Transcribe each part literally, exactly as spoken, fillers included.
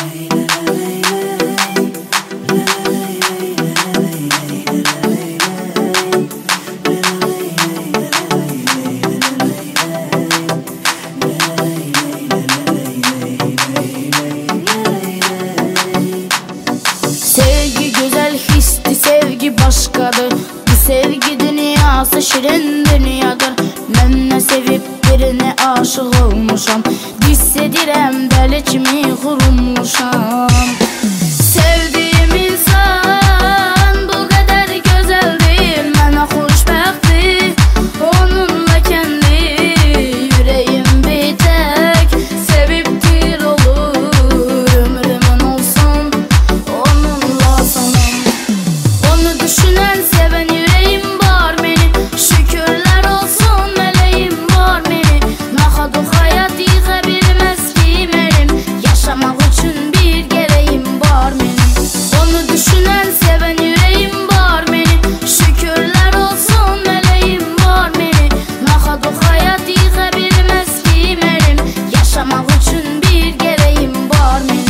Sevgi güzel histi, sevgi başkadır. Bu sevgi dünyası şirin dünyadır. Ben ne sevip birine aşık olmuşam, hissedirem deli kimi kurulmuşam. Sevdiğim insan bu kadar güzel değil, mənə xoşbəxtdir onunla kendi yüreğim bir tek. Sevip bir olur ömrümün olsun onunla sanım. Onu düşünen seven yüreğim var benim, şükürler olsun meleğim var benim. Naxaduq hayat yığa bilmez ki benim, yaşamak için bir gereğim var benim. Onu düşünen seven yüreğim var benim, şükürler olsun meleğim var benim. Naxaduq hayat yığa bilmez ki benim, yaşamak için bir gereğim var benim.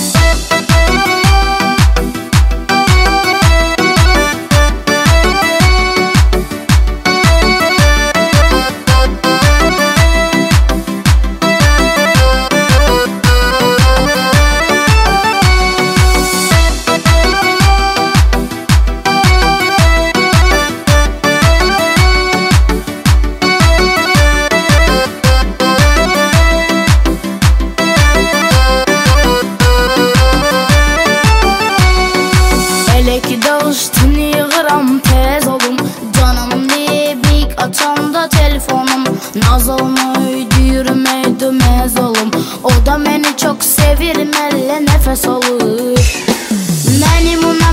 Elə ki dağıştın yığıram tez olum, canım deyib açanda telefonum. Naz olmayı yürümeydi mez olum, o da beni çok sevir, mənlə nəfəs olur. Mənim ona